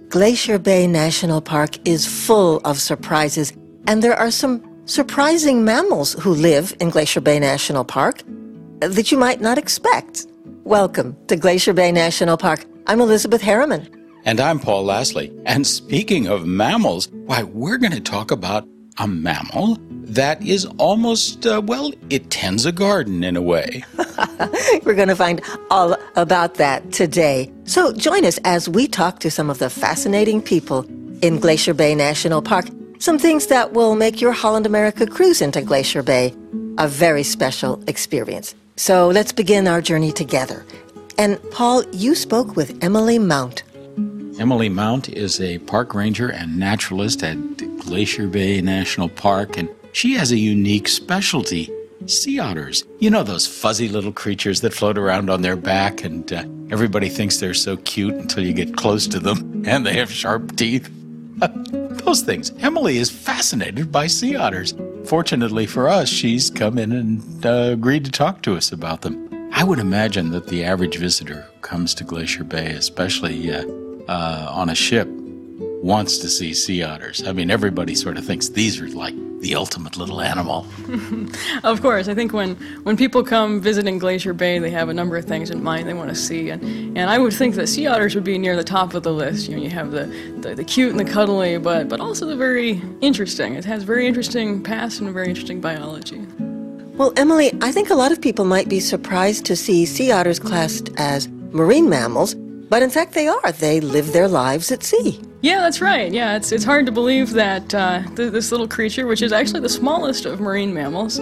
Glacier Bay National Park is full of surprises, and there are some surprising mammals who live in Glacier Bay National Park that you might not expect. Welcome to Glacier Bay National Park. I'm Elizabeth Harriman. And I'm Paul Lassley. And speaking of mammals, why, we're going to talk about a mammal that is almost, it tends a garden in a way. We're going to find all about that today. So join us as we talk to some of the fascinating people in Glacier Bay National Park. Some things that will make your Holland America cruise into Glacier Bay a very special experience. So let's begin our journey together. And Paul, you spoke with Emily Mount. Emily Mount is a park ranger and naturalist at Glacier Bay National Park, and she has a unique specialty, sea otters. You know those fuzzy little creatures that float around on their back, and everybody thinks they're so cute until you get close to them, and they have sharp teeth. Those things. Emily is fascinated by sea otters. Fortunately for us, she's come in and agreed to talk to us about them. I would imagine that the average visitor who comes to Glacier Bay, especially on a ship, wants to see sea otters. I mean, everybody sort of thinks these are like the ultimate little animal. Of course. I think when people come visiting Glacier Bay, they have a number of things in mind they want to see. And I would think that sea otters would be near the top of the list. You know, you have the cute and the cuddly, but also the very interesting. It has very interesting past and very interesting biology. Well, Emily, I think a lot of people might be surprised to see sea otters classed as marine mammals, but in fact they are. They live their lives at sea. Yeah, that's right. Yeah, it's hard to believe that this little creature, which is actually the smallest of marine mammals,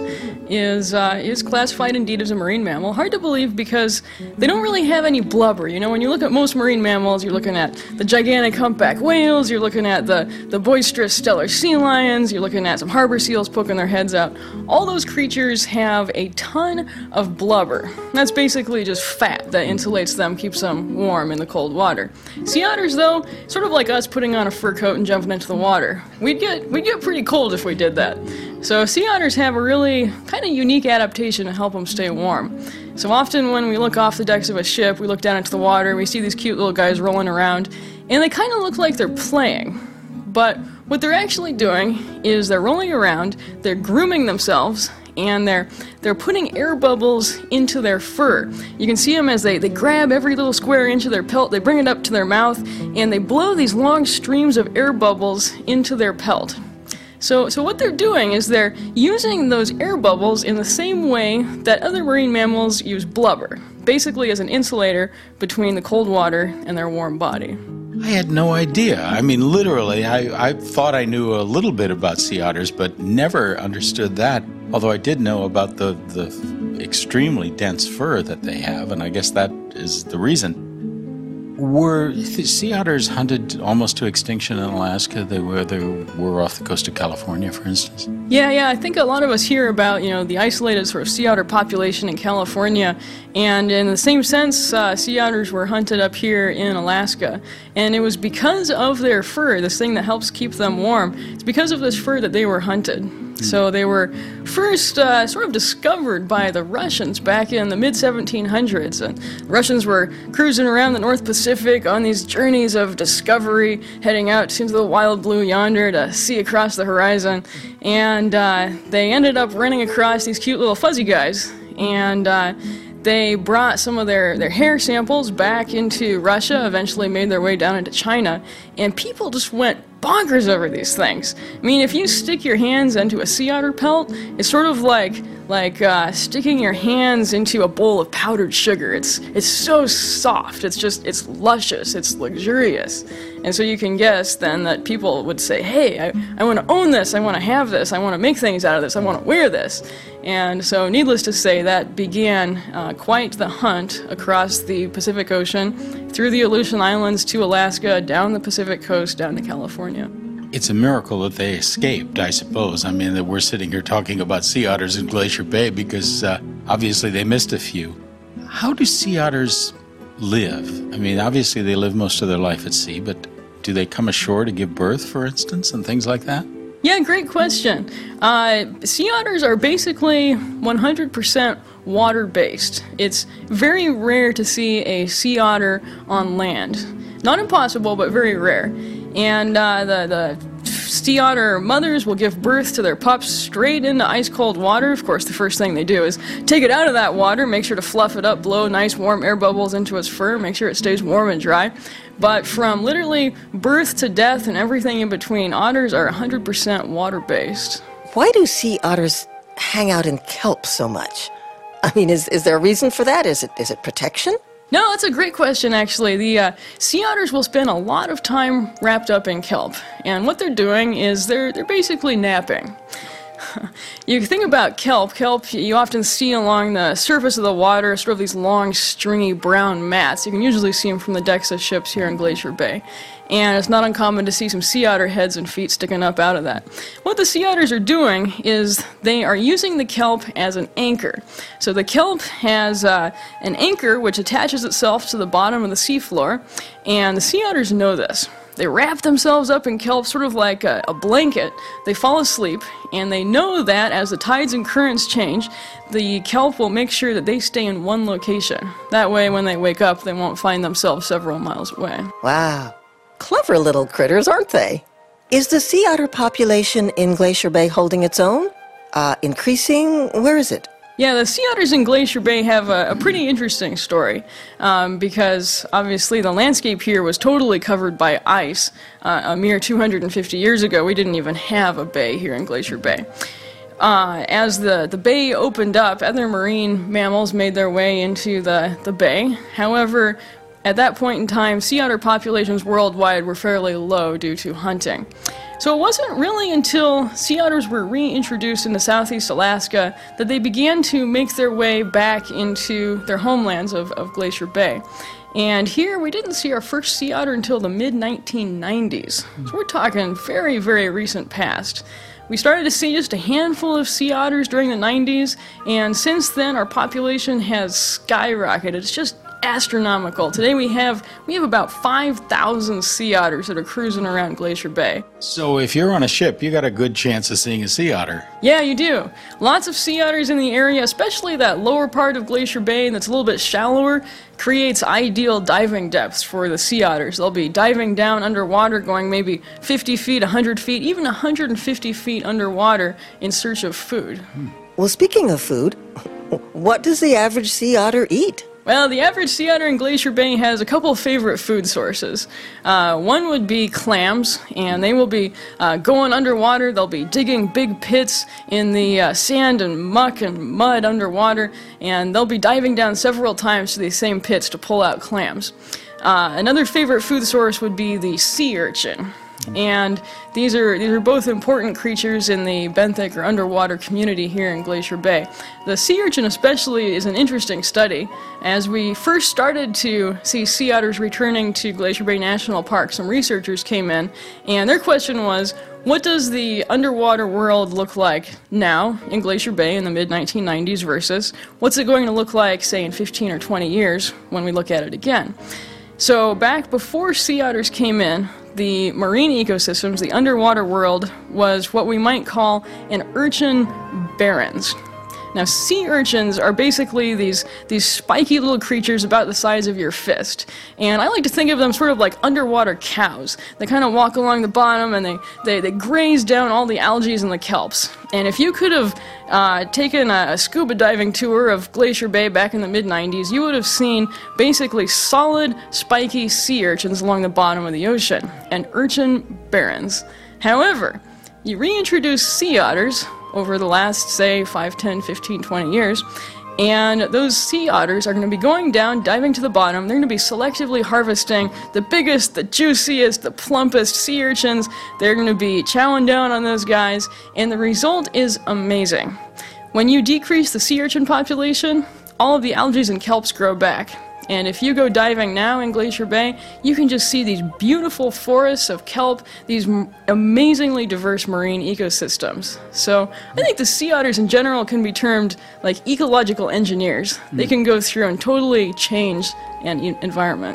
is classified indeed as a marine mammal. Hard to believe because they don't really have any blubber. You know, when you look at most marine mammals, you're looking at the gigantic humpback whales, you're looking at the boisterous Steller sea lions, you're looking at some harbor seals poking their heads out. All those creatures have a ton of blubber. That's basically just fat that insulates them, keeps them warm in the cold water. Sea otters, though, sort of like us putting on a fur coat and jumping into the water. We'd get pretty cold if we did that. So sea otters have a really kind of unique adaptation to help them stay warm. So often when we look off the decks of a ship, we look down into the water, and we see these cute little guys rolling around, and they kind of look like they're playing. But what they're actually doing is they're rolling around, they're grooming themselves, and they're putting air bubbles into their fur. You can see them as they grab every little square inch of their pelt, they bring it up to their mouth, and they blow these long streams of air bubbles into their pelt. So what they're doing is they're using those air bubbles in the same way that other marine mammals use blubber, basically as an insulator between the cold water and their warm body. I had no idea. I mean, literally, I thought I knew a little bit about sea otters, but never understood that, although I did know about the extremely dense fur that they have, and I guess that is the reason. Were sea otters hunted almost to extinction in Alaska? They were off the coast of California, for instance? Yeah, I think a lot of us hear about, the isolated sort of sea otter population in California, and in the same sense, sea otters were hunted up here in Alaska, and it was because of their fur, this thing that helps keep them warm, it's because of this fur that they were hunted. So they were first sort of discovered by the Russians back in the mid-1700s. And the Russians were cruising around the North Pacific on these journeys of discovery, heading out into the wild blue yonder to see across the horizon. And they ended up running across these cute little fuzzy guys. And they brought some of their hair samples back into Russia, eventually made their way down into China, and people just went bonkers over these things. I mean, if you stick your hands into a sea otter pelt, it's sort of like sticking your hands into a bowl of powdered sugar. It's so soft, it's luscious, it's luxurious. And so you can guess then that people would say, hey, I want to own this, I want to have this, I want to make things out of this, I want to wear this. And so needless to say, that began quite the hunt across the Pacific Ocean, through the Aleutian Islands to Alaska, down the Pacific coast, down to California. It's a miracle that they escaped, I suppose. I mean, that we're sitting here talking about sea otters in Glacier Bay because obviously they missed a few. How do sea otters live? I mean, obviously they live most of their life at sea, but do they come ashore to give birth, for instance, and things like that? Yeah, great question. Sea otters are basically 100% water-based. It's very rare to see a sea otter on land. Not impossible, but very rare. And the sea otter mothers will give birth to their pups straight into ice-cold water. Of course, the first thing they do is take it out of that water, make sure to fluff it up, blow nice warm air bubbles into its fur, make sure it stays warm and dry. But from literally birth to death and everything in between, otters are 100% water-based. Why do sea otters hang out in kelp so much? I mean, is there a reason for that? Is it protection? No, that's a great question, actually. The sea otters will spend a lot of time wrapped up in kelp, and what they're doing is they're basically napping. You think about kelp you often see along the surface of the water, sort of these long, stringy brown mats. You can usually see them from the decks of ships here in Glacier Bay. And it's not uncommon to see some sea otter heads and feet sticking up out of that. What the sea otters are doing is they are using the kelp as an anchor. So the kelp has an anchor which attaches itself to the bottom of the seafloor, and the sea otters know this. They wrap themselves up in kelp sort of like a blanket. They fall asleep, and they know that as the tides and currents change, the kelp will make sure that they stay in one location. That way, when they wake up, they won't find themselves several miles away. Wow. Clever little critters, aren't they? Is the sea otter population in Glacier Bay holding its own? Increasing? Where is it? Yeah, the sea otters in Glacier Bay have a pretty interesting story because obviously the landscape here was totally covered by ice a mere 250 years ago. We didn't even have a bay here in Glacier Bay. As the bay opened up, other marine mammals made their way into the bay. However, at that point in time, sea otter populations worldwide were fairly low due to hunting. So it wasn't really until sea otters were reintroduced into Southeast Alaska that they began to make their way back into their homelands of Glacier Bay. And here we didn't see our first sea otter until the mid-1990s. So we're talking very, very recent past. We started to see just a handful of sea otters during the 90s, and since then our population has skyrocketed. It's just astronomical. Today we have about 5,000 sea otters that are cruising around Glacier Bay. So if you're on a ship, you got a good chance of seeing a sea otter. Yeah, you do. Lots of sea otters in the area, especially that lower part of Glacier Bay that's a little bit shallower, creates ideal diving depths for the sea otters. They'll be diving down underwater, going maybe 50 feet, 100 feet, even 150 feet underwater in search of food. Well, speaking of food, what does the average sea otter eat? Well, the average sea otter in Glacier Bay has a couple of favorite food sources. One would be clams, and they will be going underwater. They'll be digging big pits in the sand and muck and mud underwater, and they'll be diving down several times to these same pits to pull out clams. Another favorite food source would be the sea urchin. And these are both important creatures in the benthic or underwater community here in Glacier Bay. The sea urchin especially is an interesting study. As we first started to see sea otters returning to Glacier Bay National Park, some researchers came in, and their question was, what does the underwater world look like now in Glacier Bay in the mid-1990s versus what's it going to look like, say, in 15 or 20 years when we look at it again? So back before sea otters came in, the marine ecosystems, the underwater world, was what we might call an urchin barrens. Now, sea urchins are basically these spiky little creatures about the size of your fist. And I like to think of them sort of like underwater cows. They kind of walk along the bottom and they graze down all the algae and the kelps. And if you could have taken a scuba diving tour of Glacier Bay back in the mid-90s, you would have seen basically solid, spiky sea urchins along the bottom of the ocean, and urchin barrens. However, you reintroduce sea otters over the last, say, 5, 10, 15, 20 years, and those sea otters are going to be going down, diving to the bottom. They're going to be selectively harvesting the biggest, the juiciest, the plumpest sea urchins. They're going to be chowing down on those guys, and the result is amazing. When you decrease the sea urchin population, all of the algae and kelps grow back. And if you go diving now in Glacier Bay, you can just see these beautiful forests of kelp, these amazingly diverse marine ecosystems. So I think the sea otters in general can be termed like ecological engineers. They can go through and totally change an environment.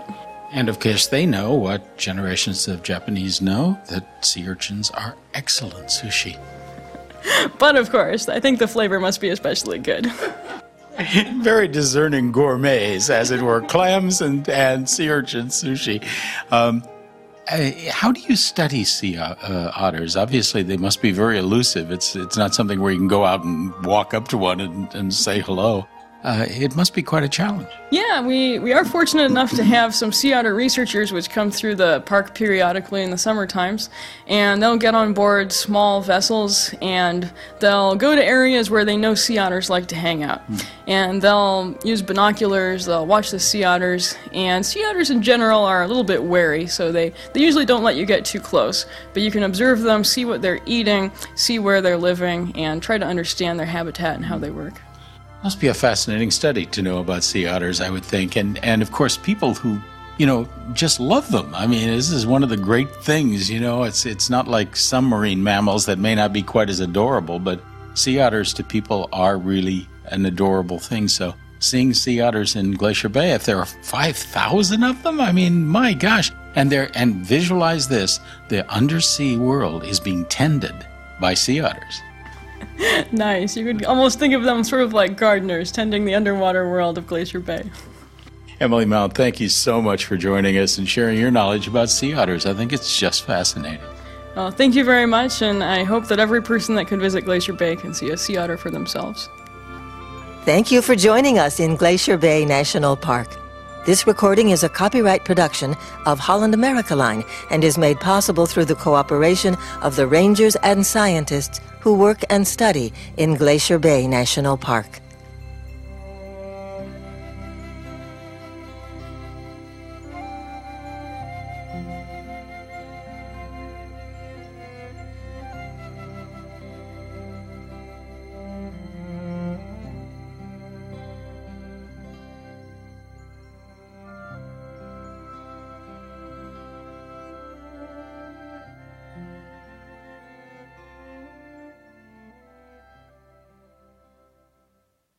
And of course, they know what generations of Japanese know, that sea urchins are excellent sushi. But of course, I think the flavor must be especially good. Very discerning gourmets, as it were, clams and sea urchin sushi. How do you study sea otters? Obviously, they must be very elusive. It's not something where you can go out and walk up to one and say hello. It must be quite a challenge. Yeah, we are fortunate enough to have some sea otter researchers which come through the park periodically in the summer times, and they'll get on board small vessels and they'll go to areas where they know sea otters like to hang out. And they'll use binoculars, they'll watch the sea otters, and sea otters in general are a little bit wary, so they usually don't let you get too close. But you can observe them, see what they're eating, see where they're living, and try to understand their habitat and how they work. Must be a fascinating study to know about sea otters, I would think. And of course, people who, just love them. I mean, this is one of the great things, It's not like some marine mammals that may not be quite as adorable, but sea otters to people are really an adorable thing. So seeing sea otters in Glacier Bay, if there are 5,000 of them, I mean, my gosh. And visualize this, the undersea world is being tended by sea otters. Nice. You could almost think of them sort of like gardeners tending the underwater world of Glacier Bay. Emily Mount, thank you so much for joining us and sharing your knowledge about sea otters. I think it's just fascinating. Well, thank you very much, and I hope that every person that could visit Glacier Bay can see a sea otter for themselves. Thank you for joining us in Glacier Bay National Park. This recording is a copyright production of Holland America Line and is made possible through the cooperation of the rangers and scientists who work and study in Glacier Bay National Park.